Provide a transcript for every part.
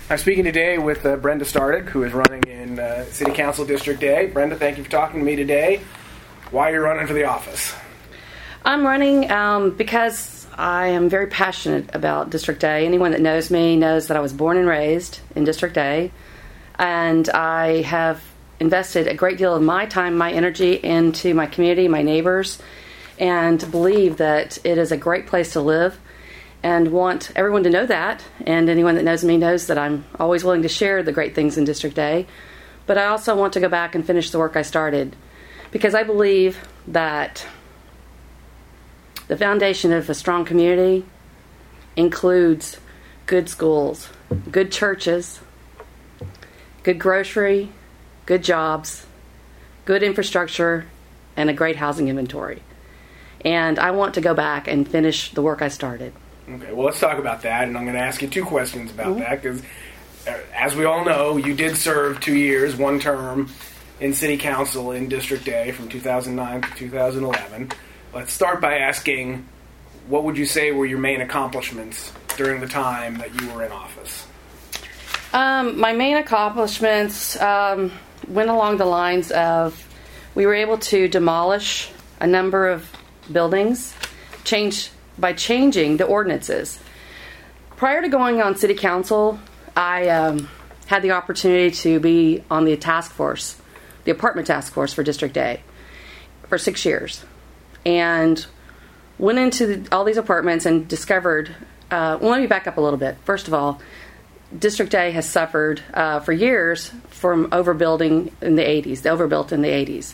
I'm speaking today with Brenda Stardick, who is running in City Council District A. Brenda, thank you for talking to me today. Why are you running for the office? I'm running because I am very passionate about District A. Anyone that knows me knows that I was born and raised in District A, and I have invested a great deal of my time, my energy into my community, my neighbors, and believe that it is a great place to live. And want everyone to know that, and anyone that knows me knows that I'm always willing to share the great things in District A. But I also want to go back and finish the work I started, because I believe that the foundation of a strong community includes good schools, good churches, good grocery, good jobs, good infrastructure, and a great housing inventory. And I want to go back and finish the work I started. Okay, well, let's talk about that, and I'm going to ask you two questions about that, because as we all know, you did serve 2 years, one term, in City Council in District A from 2009 to 2011. Let's start by asking, what would you say were your main accomplishments during the time that you were in office? My main accomplishments went along the lines of, we were able to demolish a number of buildings, by changing the ordinances. Prior to going on City Council, I had the opportunity to be on the task force, the apartment task force for District A, for 6 years. And went into all these apartments and discovered, well, let me back up a little bit. First of all, District A has suffered for years from overbuilding in the 80s, the overbuilt in the 80s.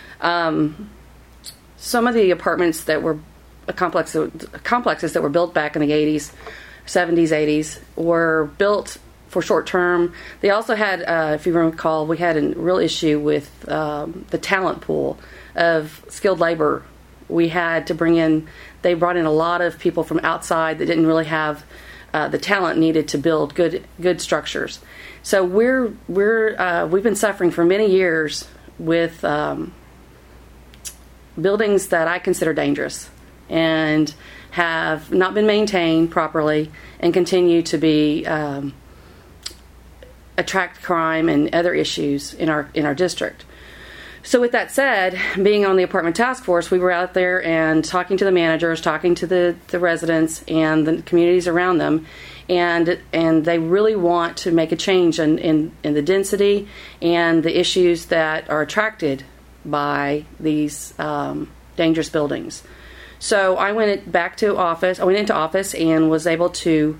Some of the apartments that were complexes that were built back in the 80s, 70s, 80s were built for short term. They also had, if you recall, we had a real issue with the talent pool of skilled labor. We had to they brought in a lot of people from outside that didn't really have the talent needed to build good structures. So we've been suffering for many years with buildings that I consider dangerous and have not been maintained properly and continue to be attract crime and other issues in our district. So with that said, being on the apartment task force, we were out there and talking to the managers, talking to the residents and the communities around them, and they really want to make a change in the density and the issues that are attracted by these dangerous buildings. So I went into office and was able to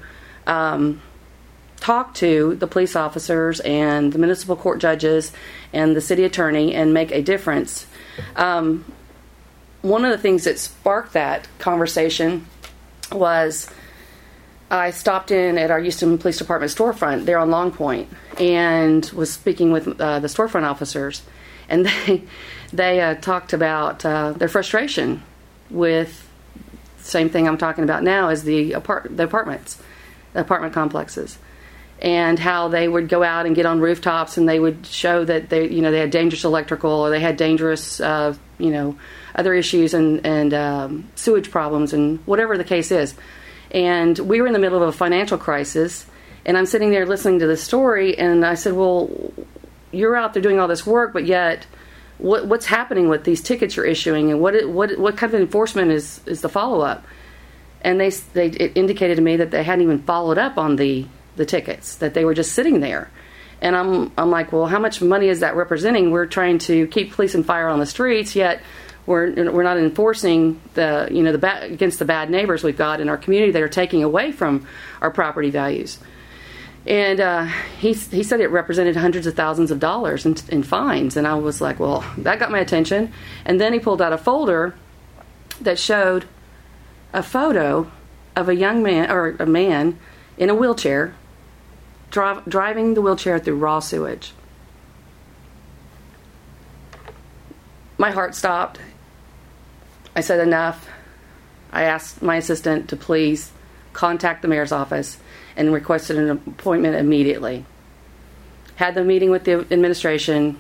talk to the police officers and the municipal court judges and the city attorney and make a difference. One of the things that sparked that conversation was I stopped in at our Houston Police Department storefront there on Long Point and was speaking with the storefront officers, and they talked about their frustration with the same thing I'm talking about now as the apartment complexes, and how they would go out and get on rooftops and they would show that they had dangerous electrical or they had dangerous other issues and sewage problems and whatever the case is. And we were in the middle of a financial crisis, and I'm sitting there listening to this story, and I said, well, you're out there doing all this work, but yet what's happening with these tickets you're issuing, and what kind of enforcement is the follow-up? And it indicated to me that they hadn't even followed up on the tickets, that they were just sitting there. And I'm like, well, how much money is that representing? We're trying to keep police and fire on the streets, yet we're not enforcing against the bad neighbors we've got in our community that are taking away from our property values. And he said it represented hundreds of thousands of dollars in fines. And I was like, well, that got my attention. And then he pulled out a folder that showed a photo of a young man, or a man, in a wheelchair, driving the wheelchair through raw sewage. My heart stopped. I said enough. I asked my assistant to please contact the mayor's office and requested an appointment immediately. Had the meeting with the administration,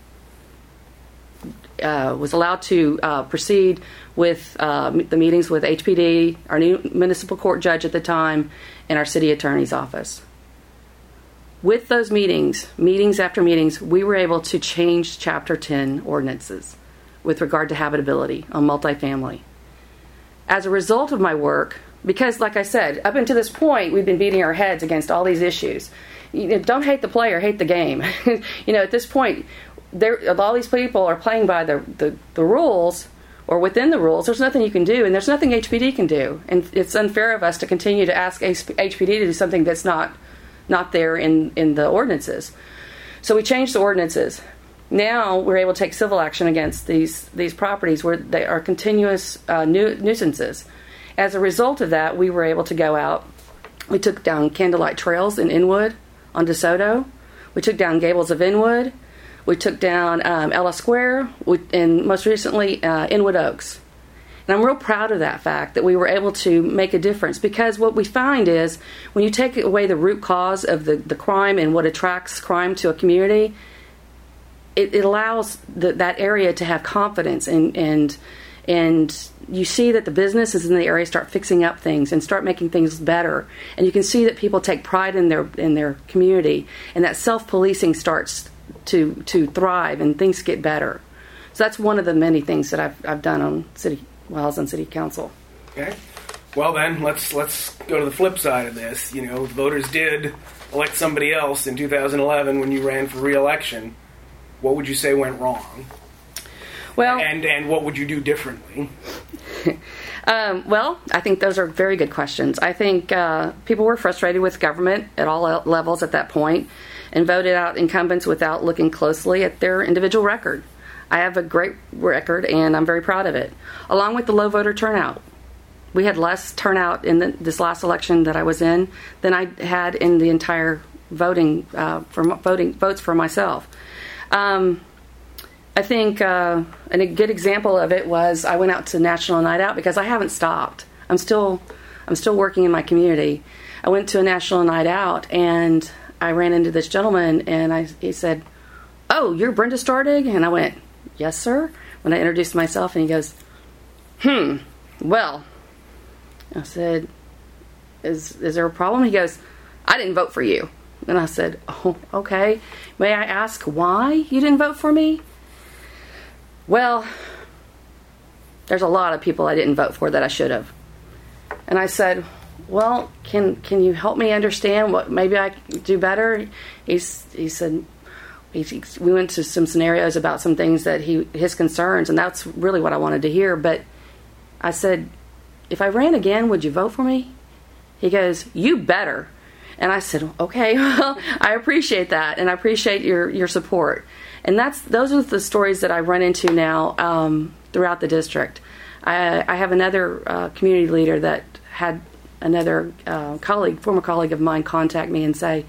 was allowed to proceed with the meetings with HPD, our new municipal court judge at the time, and our city attorney's office. with those meetings after meetings, we were able to change Chapter 10 ordinances with regard to habitability on multifamily. As a result of my work, because like I said, up until this point, we've been beating our heads against all these issues. Don't hate the player, hate the game. At this point, all these people are playing by the rules, or within the rules. There's nothing you can do, and there's nothing HPD can do. And it's unfair of us to continue to ask HPD to do something that's not there in the ordinances. So we changed the ordinances. Now we're able to take civil action against these properties where they are continuous nuisances. As a result of that, we were able to go out. We took down Candlelight Trails in Inwood on DeSoto. We took down Gables of Inwood. We took down Ella Square, and most recently Inwood Oaks. And I'm real proud of that fact that we were able to make a difference, because what we find is when you take away the root cause of the crime and what attracts crime to a community, it allows that area to have confidence, and you see that the businesses in the area start fixing up things and start making things better, and you can see that people take pride in their community, and that self-policing starts to thrive and things get better. So that's one of the many things that I've done on while I was on city council. Okay. Well then, let's go to the flip side of this. The voters did elect somebody else in 2011 when you ran for re-election. What would you say went wrong? Well, and what would you do differently? Well, I think those are very good questions. I think people were frustrated with government at all levels at that point and voted out incumbents without looking closely at their individual record. I have a great record, and I'm very proud of it, along with the low voter turnout. We had less turnout in this last election that I was in than I had in the entire votes for myself. I think and a good example of it was I went out to National Night Out because I haven't stopped. I'm still working in my community. I went to a National Night Out and I ran into this gentleman and he said, "Oh, you're Brenda Stardig?" And I went, "Yes, sir." When I introduced myself, and he goes, well. I said, is there a problem? He goes, "I didn't vote for you." And I said, "Oh, okay. May I ask why you didn't vote for me?" "Well, there's a lot of people I didn't vote for that I should have." And I said, "Well, can you help me understand what maybe I could do better?" He said, we went to some scenarios about some things that his concerns, and that's really what I wanted to hear. But I said, "If I ran again, would you vote for me?" He goes, "You better." And I said, "Okay, well, I appreciate that, and I appreciate your support." And those are the stories that I run into now throughout the district. I have another community leader that had another former colleague of mine, contact me and say,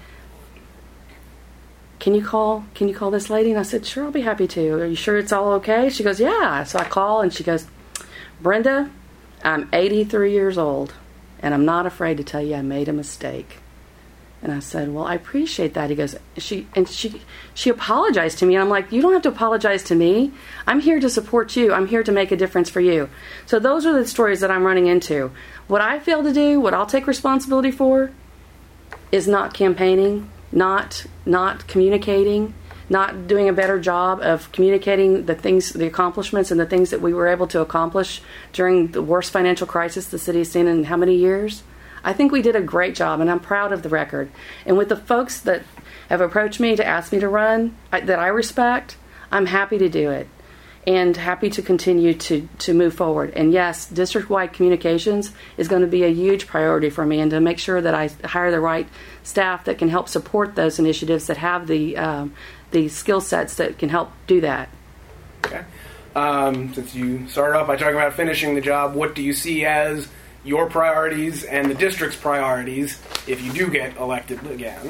Can you call this lady?" And I said, "Sure, I'll be happy to. Are you sure it's all okay?" She goes, "Yeah." So I call, and she goes, "Brenda, I'm 83 years old, and I'm not afraid to tell you I made a mistake." And I said, "Well, I appreciate that." He goes, she apologized to me, and I'm like, "You don't have to apologize to me. I'm here to support you. I'm here to make a difference for you." So those are the stories that I'm running into. What I fail to do, what I'll take responsibility for, is not campaigning, not communicating, not doing a better job of communicating the accomplishments and the things that we were able to accomplish during the worst financial crisis the city has seen in how many years. I think we did a great job, and I'm proud of the record. And with the folks that have approached me to ask me to run, that I respect, I'm happy to do it and happy to continue to move forward. And yes, district-wide communications is going to be a huge priority for me, and to make sure that I hire the right staff that can help support those initiatives that have the skill sets that can help do that. Okay. Since you started off by talking about finishing the job, what do you see as your priorities and the district's priorities if you do get elected again?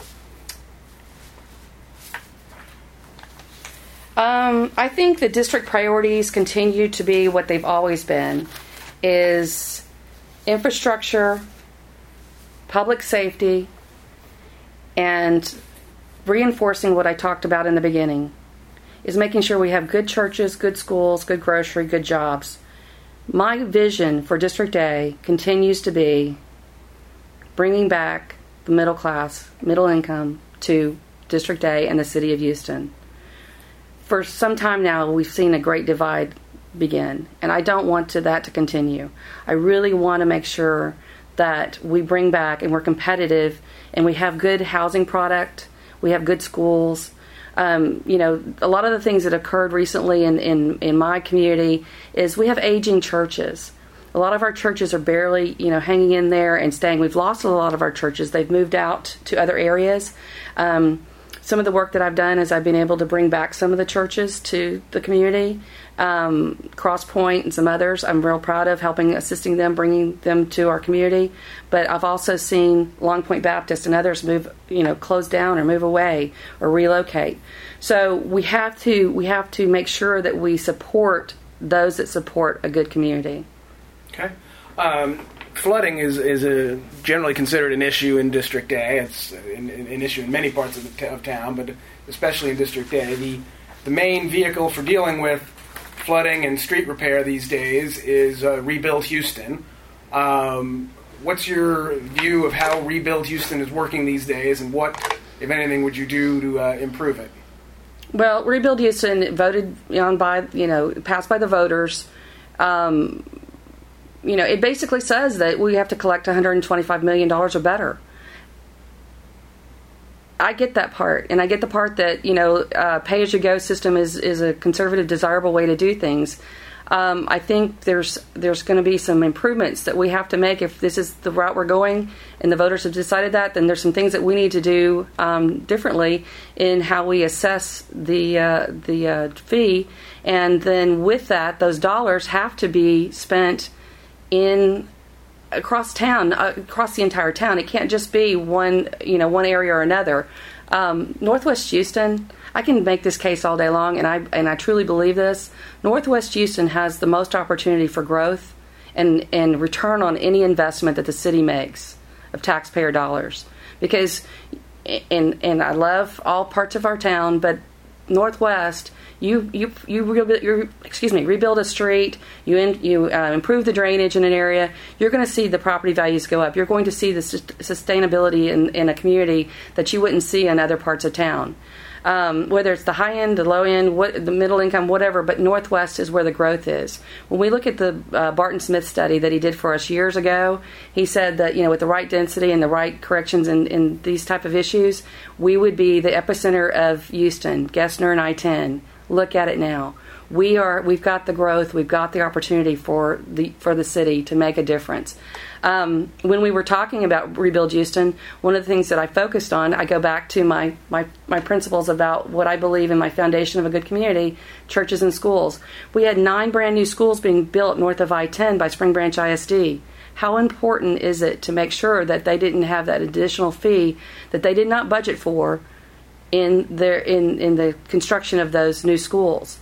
I think the district priorities continue to be what they've always been, is infrastructure, public safety, and reinforcing what I talked about in the beginning, is making sure we have good churches, good schools, good grocery, good jobs. My vision for District A continues to be bringing back the middle class, middle income to District A and the City of Houston. For some time now, we've seen a great divide begin, and I don't want that to continue. I really want to make sure that we bring back and we're competitive and we have good housing product, we have good schools. A lot of the things that occurred recently in my community is we have aging churches. A lot of our churches are barely, hanging in there and staying. We've lost a lot of our churches. They've moved out to other areas. Some of the work that I've done is I've been able to bring back some of the churches to the community, Cross Point and some others. I'm real proud of assisting them, bringing them to our community. But I've also seen Long Point Baptist and others move, close down or move away or relocate. So we have to make sure that we support those that support a good community. Okay. Flooding is generally considered an issue in District A. It's an issue in many parts of town, but especially in District A. The main vehicle for dealing with flooding and street repair these days is Rebuild Houston. What's your view of how Rebuild Houston is working these days, and what, if anything, would you do to improve it? Well, Rebuild Houston passed by the voters. It basically says that we have to collect $125 million or better. I get that part, and I get the part that, pay-as-you-go system is a conservative, desirable way to do things. I think there's going to be some improvements that we have to make. If this is the route we're going and the voters have decided that, then there's some things that we need to do differently in how we assess the fee. And then with that, those dollars have to be spent across town, across the entire town. It can't just be one area or another. Northwest Houston, I can make this case all day long, and I truly believe this. Northwest Houston has the most opportunity for growth and return on any investment that the city makes of taxpayer dollars. Because, and I love all parts of our town, but Northwest, you rebuild a street, you improve the drainage in an area, you're going to see the property values go up. You're going to see the sustainability in a community that you wouldn't see in other parts of town. Whether it's the high end, the low end, the middle income, whatever, but Northwest is where the growth is. When we look at the Barton Smith study that he did for us years ago, he said that, with the right density and the right corrections in these type of issues, we would be the epicenter of Houston, Gessner, and I-10. Look at it now. We've got the growth, we've got the opportunity for the city to make a difference. When we were talking about Rebuild Houston, one of the things that I focused on, I go back to my principles about what I believe in my foundation of a good community, churches and schools. We had 9 brand new schools being built north of I-10 by Spring Branch ISD. How important is it to make sure that they didn't have that additional fee that they did not budget for in the construction of those new schools?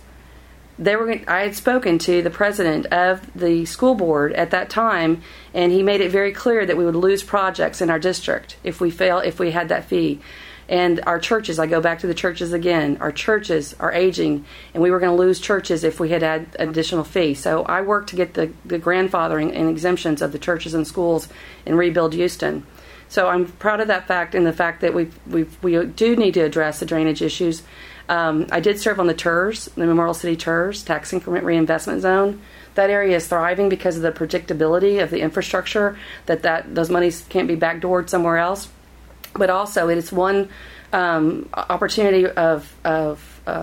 I had spoken to the president of the school board at that time, and he made it very clear that we would lose projects in our district if we had that fee. And our churches, I go back to the churches again, our churches are aging, and we were going to lose churches if we had had additional fee. So I worked to get the grandfathering and exemptions of the churches and schools in Rebuild Houston. So I'm proud of that fact, and the fact that we do need to address the drainage issues. I did serve on the TERS, the Memorial City TERS, Tax Increment Reinvestment Zone. That area is thriving because of the predictability of the infrastructure, that those monies can't be backdoored somewhere else. But also, it is one opportunity of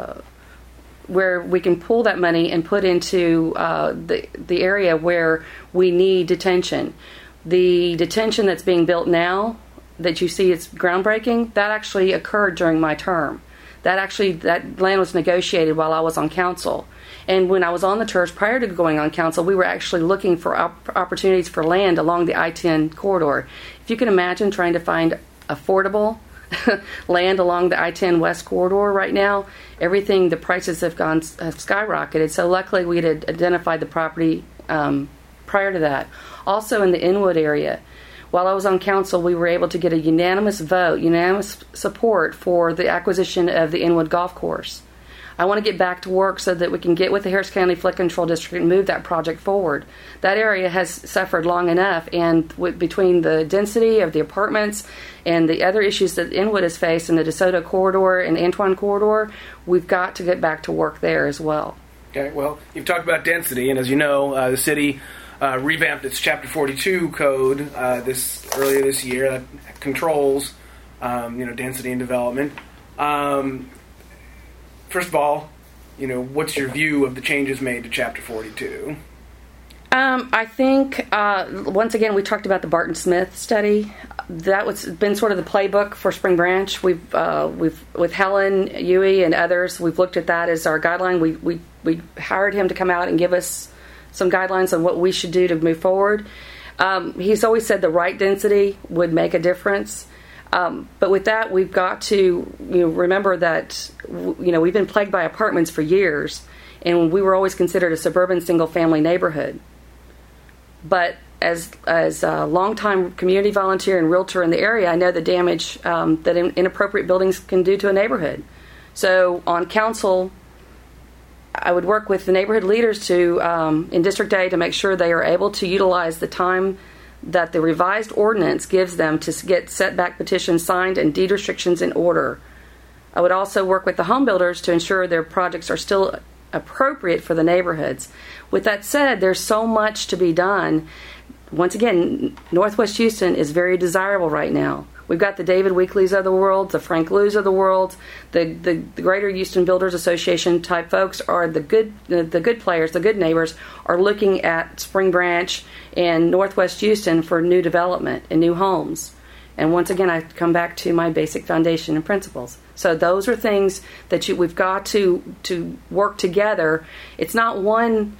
where we can pull that money and put into the area where we need detention. The detention that's being built now, that you see it's groundbreaking, that actually occurred during my term. That land was negotiated while I was on council. And when I was on the TERS prior to going on council, we were actually looking for opportunities for land along the I-10 corridor. If you can imagine trying to find affordable land along the I-10 West corridor right now, the prices have skyrocketed. So luckily we had identified the property prior to that. Also in the Inwood area, while I was on council, we were able to get a unanimous support for the acquisition of the Inwood Golf Course. I want to get back to work so that we can get with the Harris County Flood Control District and move that project forward. That area has suffered long enough, and between the density of the apartments and the other issues that Inwood has faced in the DeSoto corridor and Antoine corridor, we've got to get back to work there as well. Okay, well, you've talked about density, and as you know, the city revamped its Chapter 42 code earlier this year that controls density and development. First of all, what's your view of the changes made to Chapter 42? I think, once again, we talked about the Barton Smith study. That been sort of the playbook for Spring Branch. We've with Helen Huey and others, we've looked at that as our guideline. We hired him to come out and give us some guidelines on what we should do to move forward. He's always said the right density would make a difference. But with that, we've got to remember that we've been plagued by apartments for years, and we were always considered a suburban single-family neighborhood. But as a longtime community volunteer and realtor in the area, I know the damage that inappropriate buildings can do to a neighborhood. So on council, I would work with the neighborhood leaders in District A to make sure they are able to utilize the time that the revised ordinance gives them to get setback petitions signed and deed restrictions in order. I would also work with the home builders to ensure their projects are still appropriate for the neighborhoods. With that said, there's so much to be done. Once again, Northwest Houston is very desirable right now. We've got the David Weekleys of the world, the Frank Lou's of the world, the Greater Houston Builders Association type folks are the good players, the good neighbors are looking at Spring Branch and Northwest Houston for new development and new homes. And once again, I come back to my basic foundation and principles. So those are things that we've got to work together. It's not one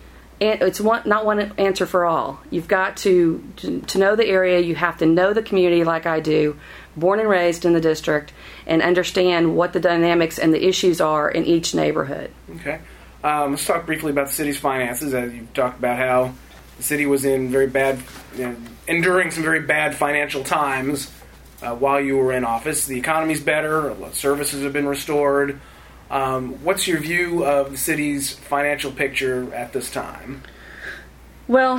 answer for all. You've got to know the area. You have to know the community like I do, born and raised in the district, and understand what the dynamics and the issues are in each neighborhood. Okay. Let's talk briefly about the city's finances. As you've talked about how the city was in very bad, enduring some very bad financial times while you were in office. The economy's better. Services have been restored. What's your view of the city's financial picture at this time? Well,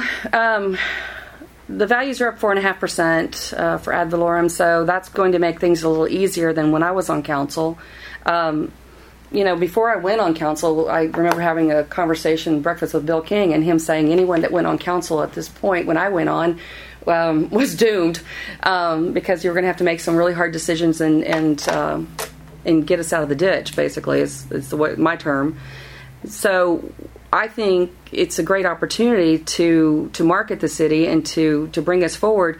the values are up 4.5% for ad valorem, so that's going to make things a little easier than when I was on council. Before I went on council, I remember having a breakfast with Bill King, and him saying anyone that went on council at this point when I went on was doomed because you were going to have to make some really hard decisions and get us out of the ditch, basically, is my term. So I think it's a great opportunity to market the city and to bring us forward.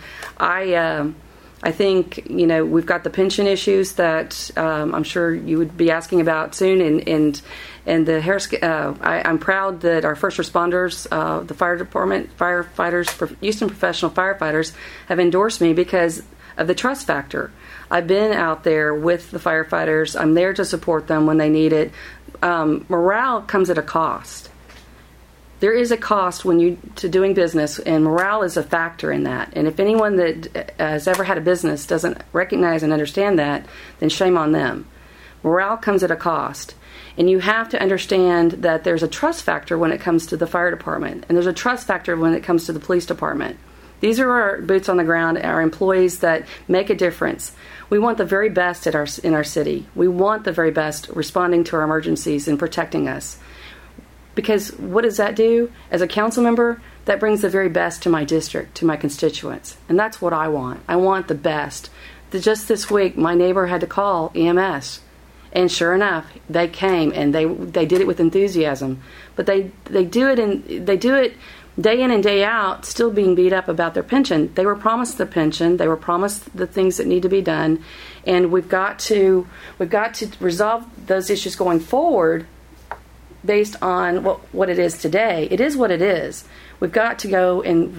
I think, we've got the pension issues that I'm sure you would be asking about soon, and the Harris. I'm proud that our first responders, the fire department, firefighters, Houston professional firefighters, have endorsed me because of the trust factor. I've been out there with the firefighters. I'm there to support them when they need it. Morale comes at a cost. There is a cost to doing business, and morale is a factor in that. And if anyone that has ever had a business doesn't recognize and understand that, then shame on them. Morale comes at a cost. And you have to understand that there's a trust factor when it comes to the fire department, and there's a trust factor when it comes to the police department. These are our boots on the ground, our employees that make a difference. We want the very best in our city. We want the very best responding to our emergencies and protecting us. Because what does that do? As a council member, that brings the very best to my district, to my constituents. And that's what I want. I want the best. Just this week, my neighbor had to call EMS. And sure enough, they came and they did it with enthusiasm. But they do it day in and day out, still being beat up about their pension. They were promised the pension. They were promised the things that need to be done, and we've got to resolve those issues going forward based on what it is today. It is what it is. We've got to go and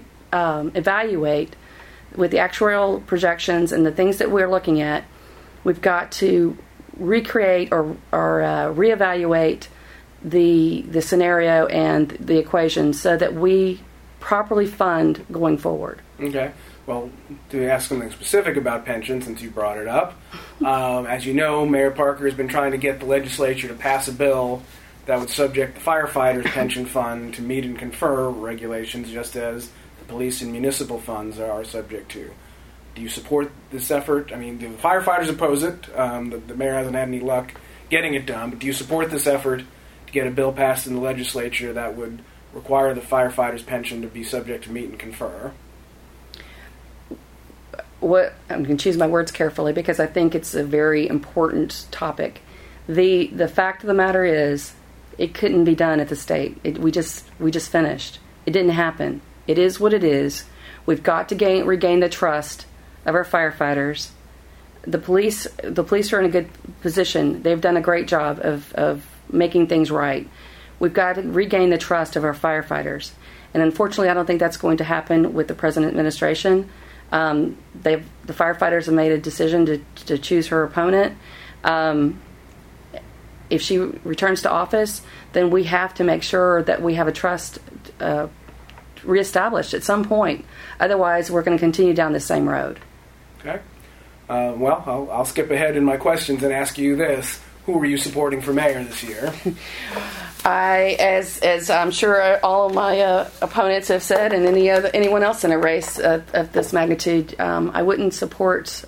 evaluate with the actuarial projections and the things that we're looking at. We've got to recreate or reevaluate the scenario and the equation so that we properly fund going forward. Okay. Well, to ask something specific about pensions, since you brought it up, as you know, Mayor Parker has been trying to get the legislature to pass a bill that would subject the firefighters' pension fund to meet and confer regulations, just as the police and municipal funds are subject to. Do you support this effort? I mean, the firefighters oppose it. The mayor hasn't had any luck getting it done, but do you support this effort to get a bill passed in the legislature that would require the firefighters' pension to be subject to meet and confer? I'm going to choose my words carefully because I think it's a very important topic. The fact of the matter is, it couldn't be done at the state. We just finished. It didn't happen. It is what it is. We've got to regain the trust of our firefighters. The police are in a good position. They've done a great job of making things right. We've got to regain the trust of our firefighters. And unfortunately, I don't think that's going to happen with the present administration. The firefighters have made a decision to choose her opponent. If she returns to office, then we have to make sure that we have a trust reestablished at some point. Otherwise, we're going to continue down the same road. Okay. Well, I'll skip ahead in my questions and ask you this. Who were you supporting for mayor this year? As I'm sure all of my opponents have said, and anyone else in a race of this magnitude, I wouldn't support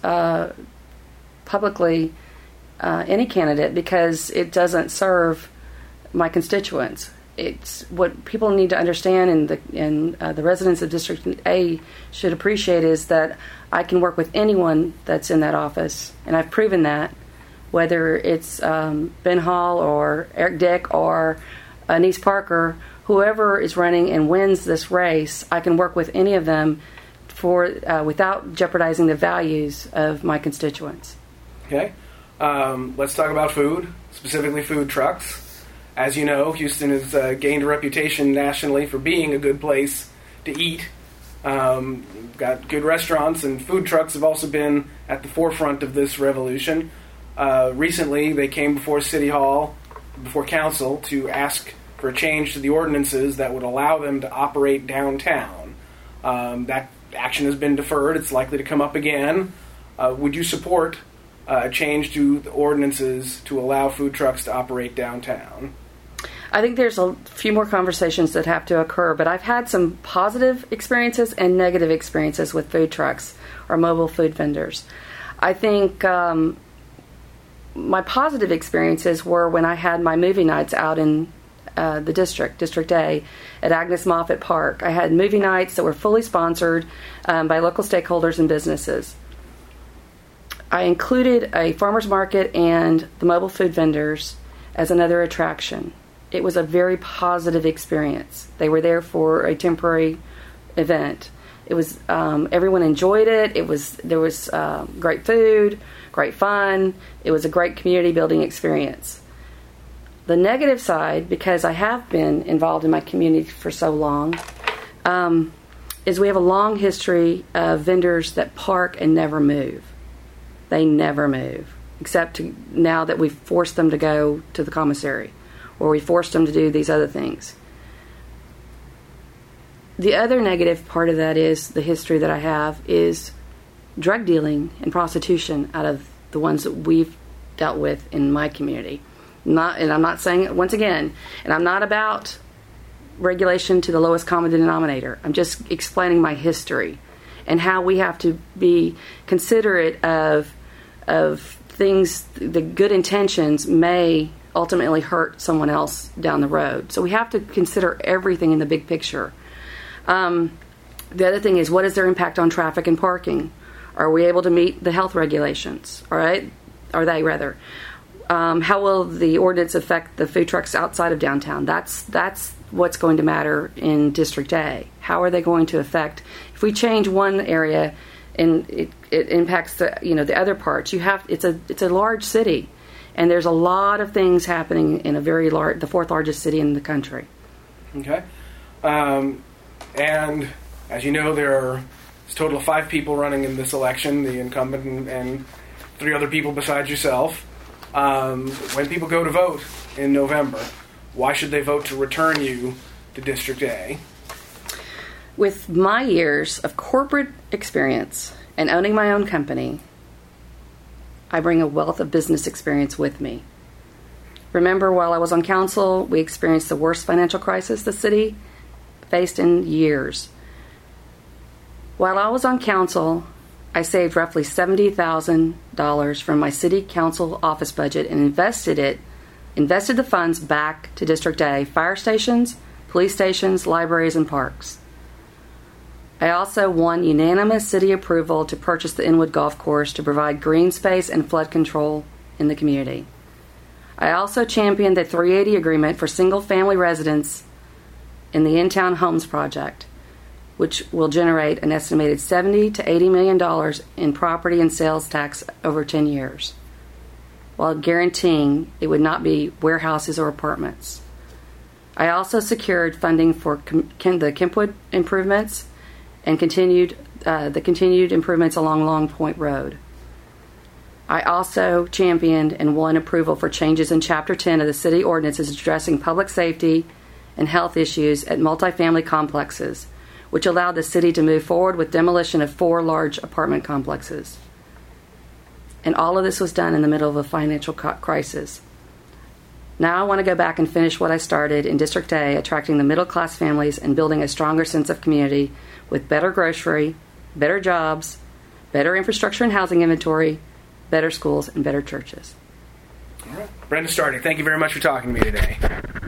publicly any candidate because it doesn't serve my constituents. It's what people need to understand, and the residents of District A should appreciate is that I can work with anyone that's in that office, and I've proven that. Whether it's Ben Hall or Eric Dick or Anise Parker, whoever is running and wins this race, I can work with any of them without jeopardizing the values of my constituents. Okay. Let's talk about food, specifically food trucks. As you know, Houston has gained a reputation nationally for being a good place to eat. Got good restaurants, and food trucks have also been at the forefront of this revolution. Recently, they came before City Hall, before Council, to ask for a change to the ordinances that would allow them to operate downtown. That action has been deferred. It's likely to come up again. Would you support a change to the ordinances to allow food trucks to operate downtown? I think there's a few more conversations that have to occur, but I've had some positive experiences and negative experiences with food trucks or mobile food vendors. I think my positive experiences were when I had my movie nights out in the District A, at Agnes Moffett Park. I had movie nights that were fully sponsored by local stakeholders and businesses. I included a farmer's market and the mobile food vendors as another attraction. It was a very positive experience. They were there for a temporary event. It was everyone enjoyed it. There was great food, great fun. It was a great community building experience. The negative side, because I have been involved in my community for so long, is we have a long history of vendors that park and never move. They never move, except now that we've forced them to go to the commissary, or we forced them to do these other things. The other negative part of that is the history that I have is drug dealing and prostitution out of the ones that we've dealt with in my community. And I'm not saying, once again, and I'm not about regulation to the lowest common denominator. I'm just explaining my history and how we have to be considerate of things. The good intentions may ultimately hurt someone else down the road. So we have to consider everything in the big picture. The other thing is, what is their impact on traffic and parking? Are we able to meet the health regulations? All right? Are they, rather? How will the ordinance affect the food trucks outside of downtown? That's what's going to matter in District A. How are they going to affect? If we change one area and it impacts the other parts, it's a large city, and there's a lot of things happening in the fourth largest city in the country. Okay. And as you know, there's a total of 5 people running in this election, the incumbent and 3 other people besides yourself. When people go to vote in November, why should they vote to return you to District A? With my years of corporate experience and owning my own company, I bring a wealth of business experience with me. Remember, while I was on council, we experienced the worst financial crisis the city faced in years. While I was on council, I saved roughly $70,000 from my city council office budget and invested the funds back to District A, fire stations, police stations, libraries, and parks. I also won unanimous city approval to purchase the Inwood Golf Course to provide green space and flood control in the community. I also championed the 380 agreement for single-family residents in the In-Town Homes Project, which will generate an estimated $70 to $80 million in property and sales tax over 10 years, while guaranteeing it would not be warehouses or apartments. I also secured funding for the Kempwood improvements and continued improvements along Long Point Road. I also championed and won approval for changes in Chapter 10 of the city ordinances addressing public safety and health issues at multifamily complexes, which allowed the city to move forward with demolition of 4 large apartment complexes. And all of this was done in the middle of a financial crisis. Now I want to go back and finish what I started in District A, attracting the middle-class families and building a stronger sense of community with better grocery, better jobs, better infrastructure and housing inventory, better schools, and better churches. All right. Brenda Stardick, thank you very much for talking to me today.